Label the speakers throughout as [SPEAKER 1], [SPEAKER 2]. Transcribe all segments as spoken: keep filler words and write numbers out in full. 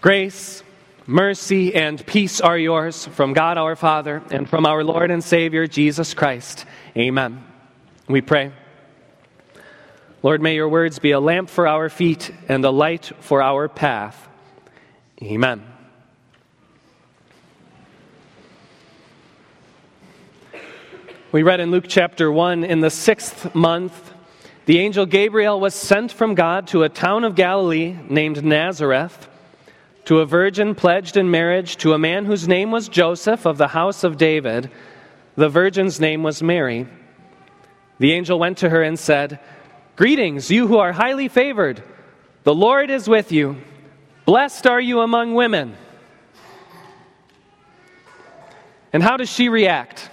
[SPEAKER 1] Grace, mercy, and peace are yours from God our Father and from our Lord and Savior, Jesus Christ. Amen. We pray. Lord, may your words be a lamp for our feet and a light for our path. Amen. We read in Luke chapter one, in the sixth month, the angel Gabriel was sent from God to a town of Galilee named Nazareth, to a virgin pledged in marriage to a man whose name was Joseph of the house of David. The virgin's name was Mary. The angel went to her and said, "Greetings, you who are highly favored. The Lord is with you. Blessed are you among women." And how does she react?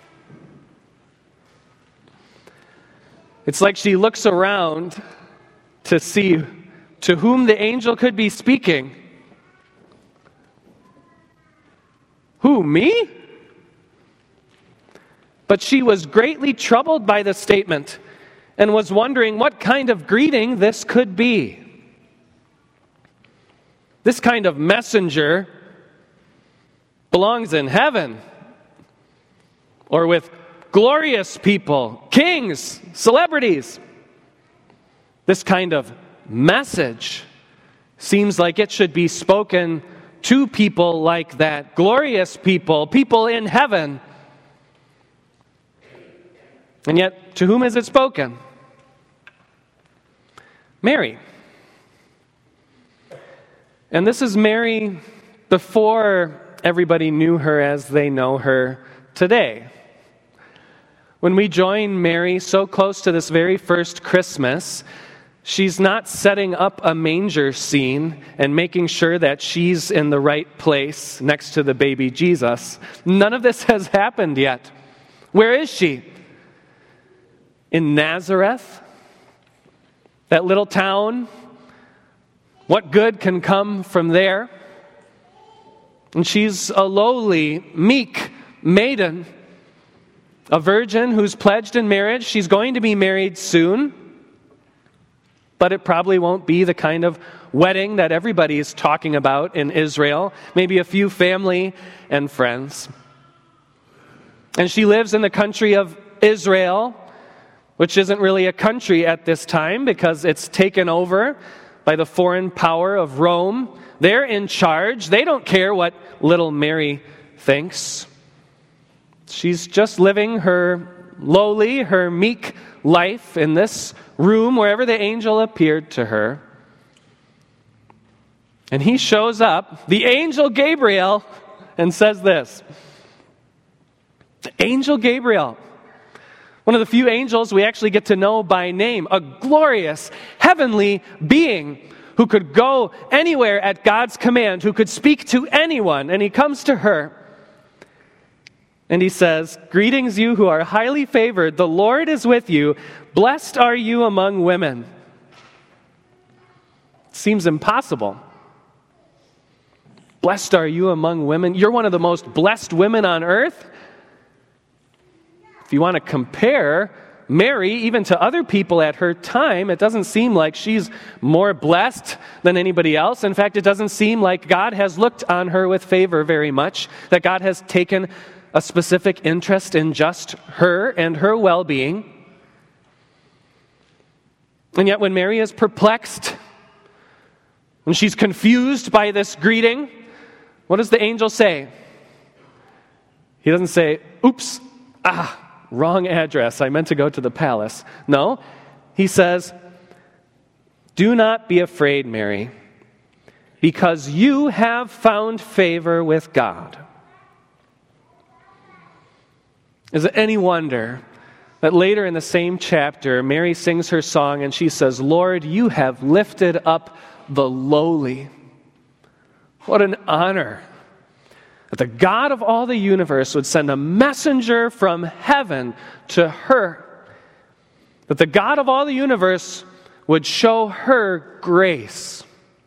[SPEAKER 1] It's like she looks around to see to whom the angel could be speaking. Who, me? But she was greatly troubled by the statement and was wondering what kind of greeting this could be. This kind of messenger belongs in heaven, or with glorious people, kings, celebrities. This kind of message seems like it should be spoken to people like that, glorious people, people in heaven. And yet, to whom is it spoken? Mary. And this is Mary before everybody knew her as they know her today. When we join Mary so close to this very first Christmas, she's not setting up a manger scene and making sure that she's in the right place next to the baby Jesus. None of this has happened yet. Where is she? In Nazareth? That little town? What good can come from there? And she's a lowly, meek maiden, a virgin who's pledged in marriage. She's going to be married soon, but it probably won't be the kind of wedding that everybody is talking about in Israel. Maybe a few family and friends. And she lives in the country of Israel, which isn't really a country at this time because it's taken over by the foreign power of Rome. They're in charge. They don't care what little Mary thinks. She's just living her lowly, her meek life in this room wherever the angel appeared to her. And he shows up, the angel Gabriel, and says this. The angel Gabriel, one of the few angels we actually get to know by name, a glorious heavenly being who could go anywhere at God's command, who could speak to anyone, and he comes to her. And he says, "Greetings, you who are highly favored. The Lord is with you. Blessed are you among women." Seems impossible. Blessed are you among women. You're one of the most blessed women on earth. If you want to compare Mary even to other people at her time, it doesn't seem like she's more blessed than anybody else. In fact, it doesn't seem like God has looked on her with favor very much, that God has taken a specific interest in just her and her well-being. And yet when Mary is perplexed, when she's confused by this greeting, what does the angel say? He doesn't say, "Oops, ah, wrong address. I meant to go to the palace." No, he says, "Do not be afraid, Mary, because you have found favor with God." Is it any wonder that later in the same chapter, Mary sings her song and she says, "Lord, you have lifted up the lowly." What an honor that the God of all the universe would send a messenger from heaven to her. That the God of all the universe would show her grace.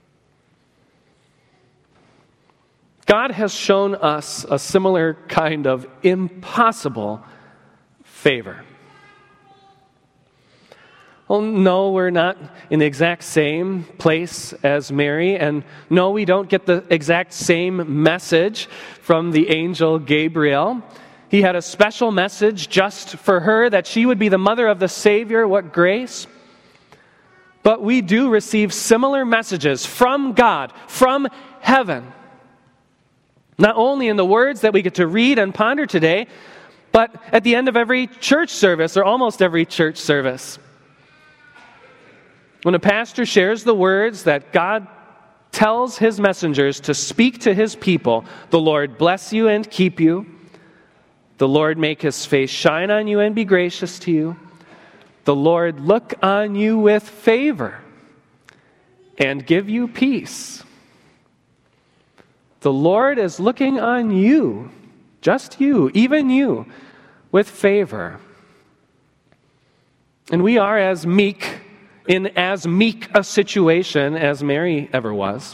[SPEAKER 1] God has shown us a similar kind of impossible favor. Well, no, we're not in the exact same place as Mary, and no, we don't get the exact same message from the angel Gabriel. He had a special message just for her, that she would be the mother of the Savior. What grace! But we do receive similar messages from God, from heaven. Not only in the words that we get to read and ponder today, but at the end of every church service, or almost every church service. When a pastor shares the words that God tells his messengers to speak to his people, the Lord bless you and keep you. The Lord make his face shine on you and be gracious to you. The Lord look on you with favor and give you peace. The Lord is looking on you, just you, even you, with favor. And we are as meek, in as meek a situation as Mary ever was.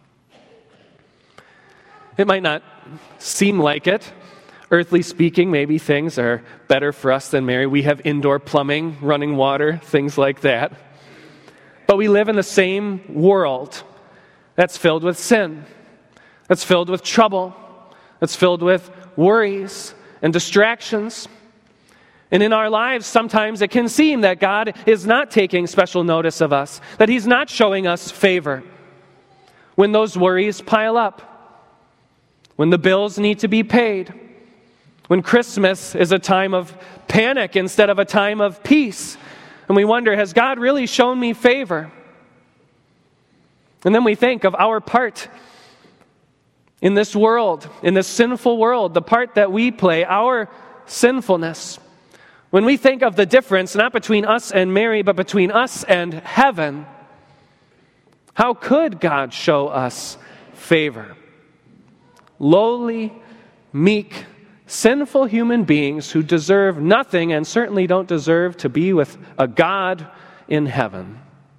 [SPEAKER 1] It might not seem like it. Earthly speaking, maybe things are better for us than Mary. We have indoor plumbing, running water, things like that. But we live in the same world that's filled with sin, that's filled with trouble, that's filled with worries and distractions. And in our lives, sometimes it can seem that God is not taking special notice of us, that He's not showing us favor. When those worries pile up, when the bills need to be paid, when Christmas is a time of panic instead of a time of peace, and we wonder, has God really shown me favor? And then we think of our part in this world, in this sinful world, the part that we play, our sinfulness. When we think of the difference, not between us and Mary, but between us and heaven, how could God show us favor? Lowly, meek, sinful human beings who deserve nothing and certainly don't deserve to be with a God in heaven.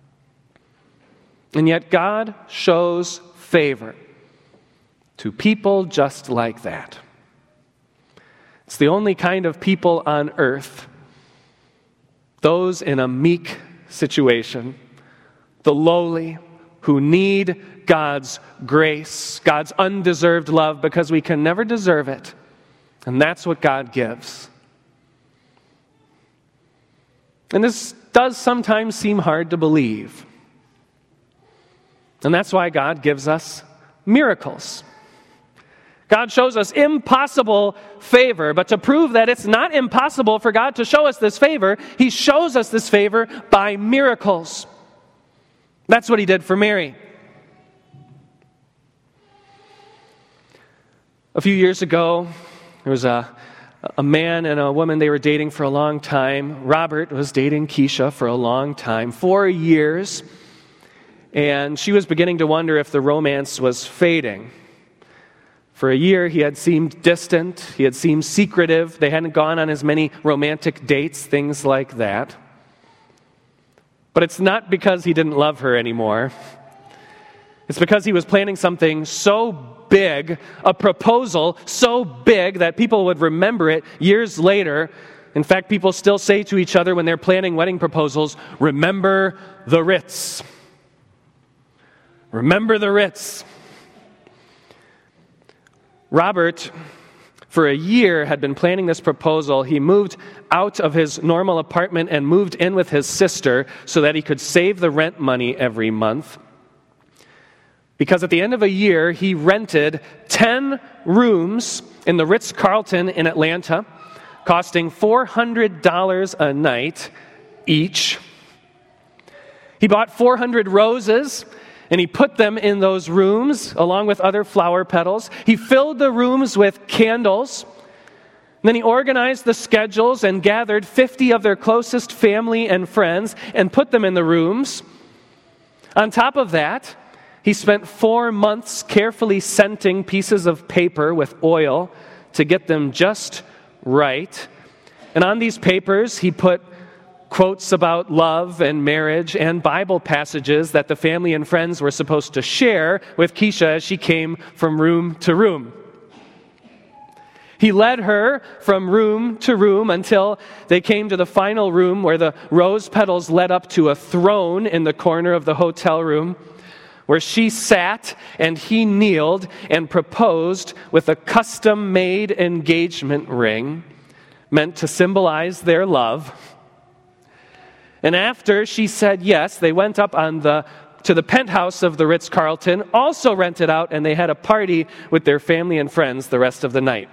[SPEAKER 1] And yet God shows favor to people just like that. It's the only kind of people on earth, those in a meek situation, the lowly, who need God's grace, God's undeserved love, because we can never deserve it. And that's what God gives. And this does sometimes seem hard to believe. And that's why God gives us miracles. God shows us impossible favor, but to prove that it's not impossible for God to show us this favor, He shows us this favor by miracles. That's what He did for Mary. A few years ago, there was a, a man and a woman, they were dating for a long time. Robert was dating Keisha for a long time, four years. And she was beginning to wonder if the romance was fading. For a year, he had seemed distant. He had seemed secretive. They hadn't gone on as many romantic dates, things like that. But it's not because he didn't love her anymore. It's because he was planning something so big, a proposal so big that people would remember it years later. In fact, people still say to each other when they're planning wedding proposals, "Remember the Ritz." Remember the Ritz. Robert, for a year, had been planning this proposal. He moved out of his normal apartment and moved in with his sister so that he could save the rent money every month. Because at the end of a year, he rented ten rooms in the Ritz-Carlton in Atlanta, costing four hundred dollars a night each. He bought four hundred roses, and he put them in those rooms along with other flower petals. He filled the rooms with candles. And then he organized the schedules and gathered fifty of their closest family and friends and put them in the rooms. On top of that, he spent four months carefully scenting pieces of paper with oil to get them just right. And on these papers, he put quotes about love and marriage and Bible passages that the family and friends were supposed to share with Keisha as she came from room to room. He led her from room to room until they came to the final room where the rose petals led up to a throne in the corner of the hotel room, where she sat and he kneeled and proposed with a custom-made engagement ring meant to symbolize their love. And after she said yes, they went up on the to the penthouse of the Ritz-Carlton, also rented out, and they had a party with their family and friends the rest of the night.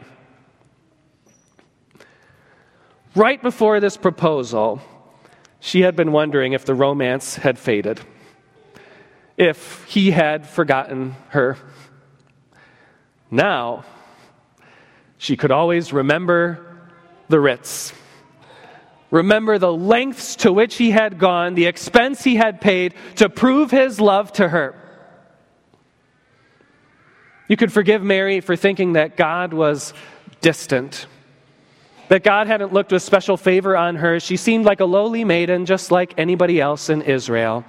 [SPEAKER 1] Right before this proposal, she had been wondering if the romance had faded, if he had forgotten her. Now, she could always remember the Ritz. Remember the lengths to which he had gone, the expense he had paid to prove his love to her. You could forgive Mary for thinking that God was distant, that God hadn't looked with special favor on her. She seemed like a lowly maiden, just like anybody else in Israel.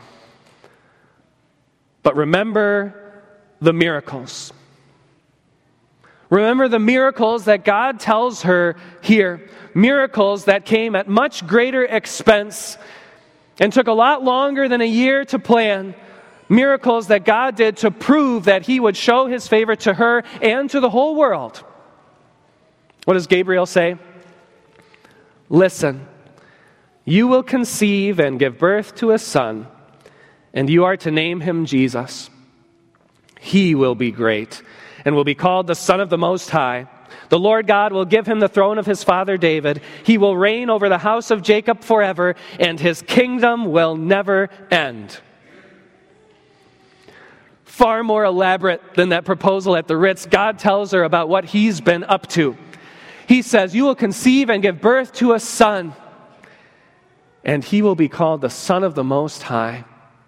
[SPEAKER 1] But remember the miracles. Remember the miracles that God tells her here. Miracles that came at much greater expense and took a lot longer than a year to plan. Miracles that God did to prove that he would show his favor to her and to the whole world. What does Gabriel say? Listen, you will conceive and give birth to a son, and you are to name him Jesus. He will be great and will be called the Son of the Most High. The Lord God will give him the throne of his father David. He will reign over the house of Jacob forever, and his kingdom will never end. Far more elaborate than that proposal at the Ritz, God tells her about what he's been up to. He says, you will conceive and give birth to a son, and he will be called the Son of the Most High.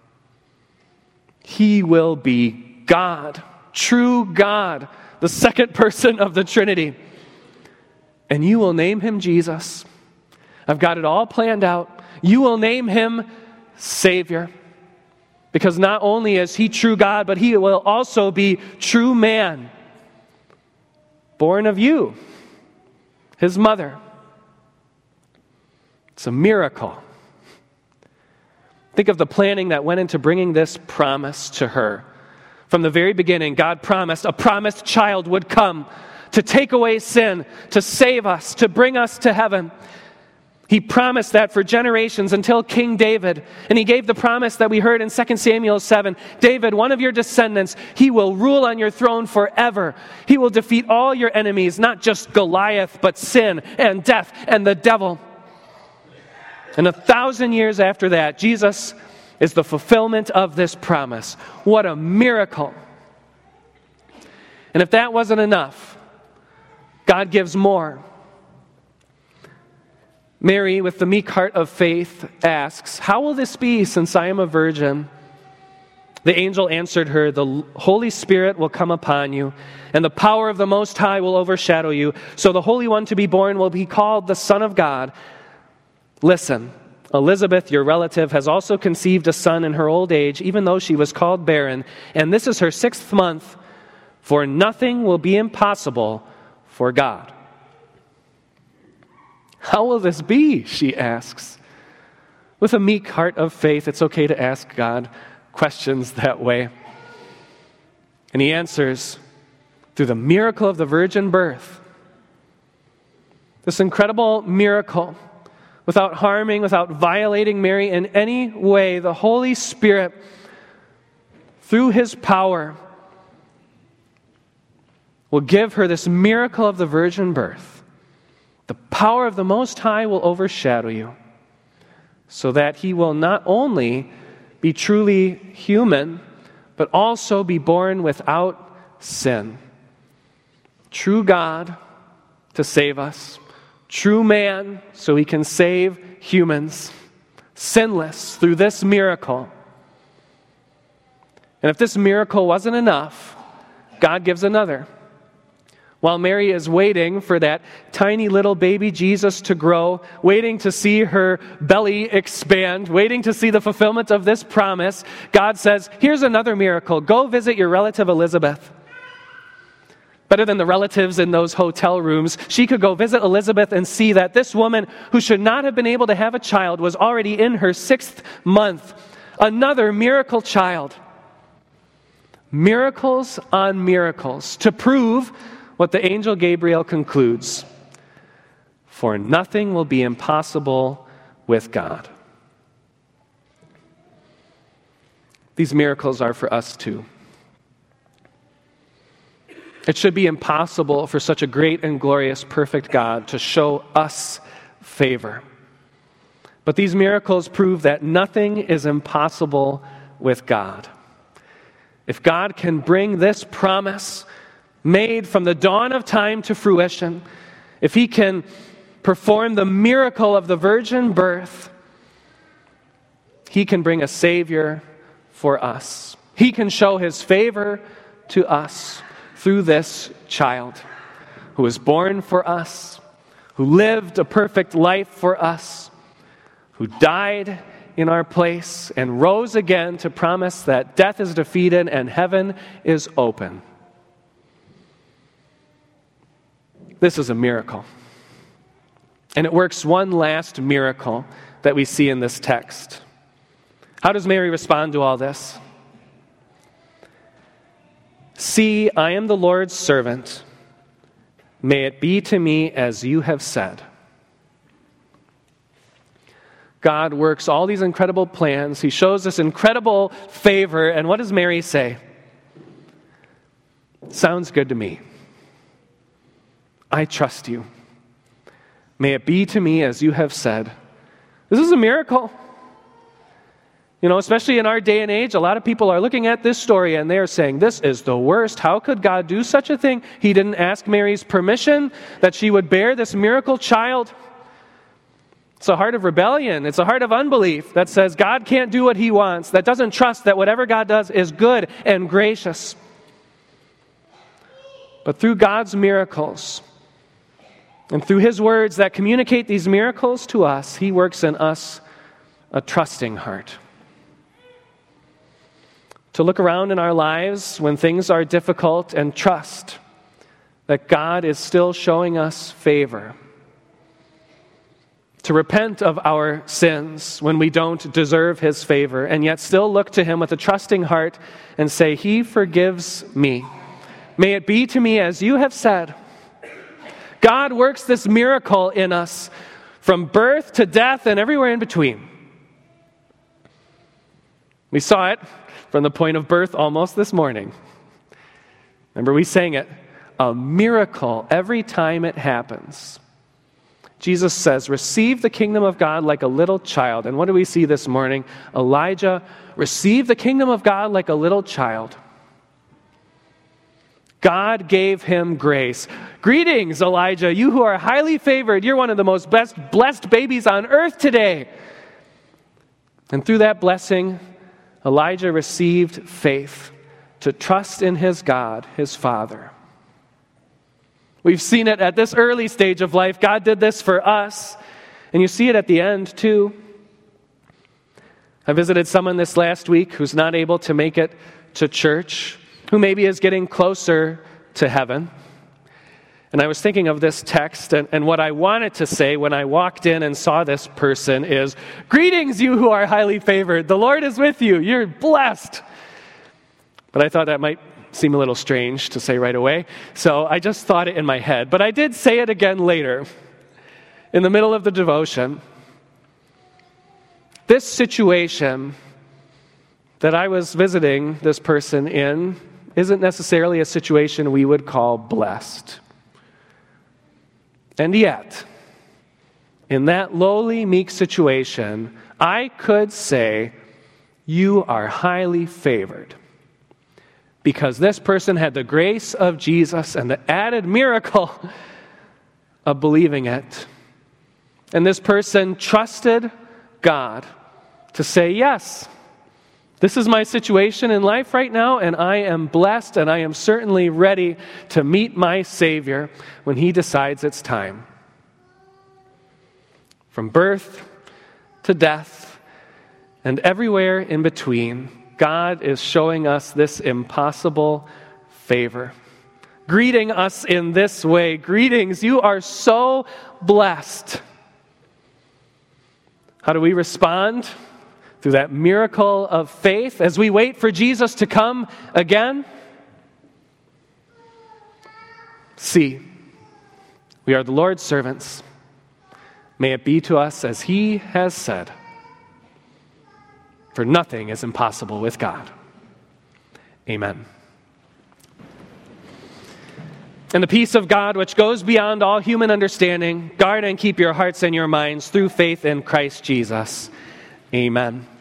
[SPEAKER 1] He will be God, true God, the second person of the Trinity. And you will name him Jesus. I've got it all planned out. You will name him Savior. Because not only is he true God, but he will also be true man. Born of you, his mother. It's a miracle. Think of the planning that went into bringing this promise to her. From the very beginning, God promised a promised child would come to take away sin, to save us, to bring us to heaven. He promised that for generations until King David. And he gave the promise that we heard in Second Samuel seven. David, one of your descendants, he will rule on your throne forever. He will defeat all your enemies, not just Goliath, but sin and death and the devil. And a thousand years after that, Jesus is the fulfillment of this promise. What a miracle. And if that wasn't enough, God gives more. Mary, with the meek heart of faith, asks, how will this be since I am a virgin? The angel answered her, the Holy Spirit will come upon you, and the power of the Most High will overshadow you. So the Holy One to be born will be called the Son of God. Listen, Elizabeth, your relative, has also conceived a son in her old age, even though she was called barren, and this is her sixth month, for nothing will be impossible for God. How will this be, she asks. With a meek heart of faith, it's okay to ask God questions that way. And he answers through the miracle of the virgin birth. This incredible miracle, without harming, without violating Mary in any way, the Holy Spirit, through his power, will give her this miracle of the virgin birth. The power of the Most High will overshadow you, so that he will not only be truly human, but also be born without sin. True God to save us. True man, so he can save humans, sinless through this miracle. And if this miracle wasn't enough, God gives another. While Mary is waiting for that tiny little baby Jesus to grow, waiting to see her belly expand, waiting to see the fulfillment of this promise, God says, here's another miracle. Go visit your relative Elizabeth. Better than the relatives in those hotel rooms, she could go visit Elizabeth and see that this woman who should not have been able to have a child was already in her sixth month. Another miracle child. Miracles on miracles to prove what the angel Gabriel concludes. For nothing will be impossible with God. These miracles are for us too. It should be impossible for such a great and glorious, perfect God to show us favor. But these miracles prove that nothing is impossible with God. If God can bring this promise made from the dawn of time to fruition, if He can perform the miracle of the virgin birth, He can bring a Savior for us. He can show His favor to us through this child who was born for us, who lived a perfect life for us, who died in our place and rose again to promise that death is defeated and heaven is open. This is a miracle. And it works one last miracle that we see in this text. How does Mary respond to all this? See, I am the Lord's servant. May it be to me as you have said. God works all these incredible plans. He shows this incredible favor. And what does Mary say? Sounds good to me. I trust you. May it be to me as you have said. This is a miracle. You know, especially in our day and age, a lot of people are looking at this story and they're saying, this is the worst. How could God do such a thing? He didn't ask Mary's permission that she would bear this miracle child. It's a heart of rebellion. It's a heart of unbelief that says God can't do what He wants, that doesn't trust that whatever God does is good and gracious. But through God's miracles, and through His words that communicate these miracles to us, He works in us a trusting heart. To look around in our lives when things are difficult and trust that God is still showing us favor. To repent of our sins when we don't deserve His favor, and yet still look to Him with a trusting heart and say, He forgives me. May it be to me as you have said. God works this miracle in us from birth to death and everywhere in between. We saw it from the point of birth almost this morning. Remember, we sang it, a miracle every time it happens. Jesus says, receive the kingdom of God like a little child. And what do we see this morning? Elijah received the kingdom of God like a little child. God gave him grace. Greetings, Elijah, you who are highly favored. You're one of the most best blessed babies on earth today. And through that blessing, Elijah received faith to trust in his God, his Father. We've seen it at this early stage of life. God did this for us. And you see it at the end, too. I visited someone this last week who's not able to make it to church, who maybe is getting closer to heaven. And I was thinking of this text, and, and what I wanted to say when I walked in and saw this person is, greetings, you who are highly favored. The Lord is with you. You're blessed. But I thought that might seem a little strange to say right away, so I just thought it in my head. But I did say it again later, in the middle of the devotion. This situation that I was visiting this person in isn't necessarily a situation we would call blessed. And yet, in that lowly, meek situation, I could say, you are highly favored. Because this person had the grace of Jesus and the added miracle of believing it. And this person trusted God to say, yes, this is my situation in life right now, and I am blessed, and I am certainly ready to meet my Savior when He decides it's time. From birth to death and everywhere in between, God is showing us this impossible favor. greeting us in this way. Greetings, you are so blessed. How do we respond? Through that miracle of faith as we wait for Jesus to come again. See, we are the Lord's servants. May it be to us as He has said. For nothing is impossible with God. Amen. And the peace of God, which goes beyond all human understanding, guard and keep your hearts and your minds through faith in Christ Jesus. Amen.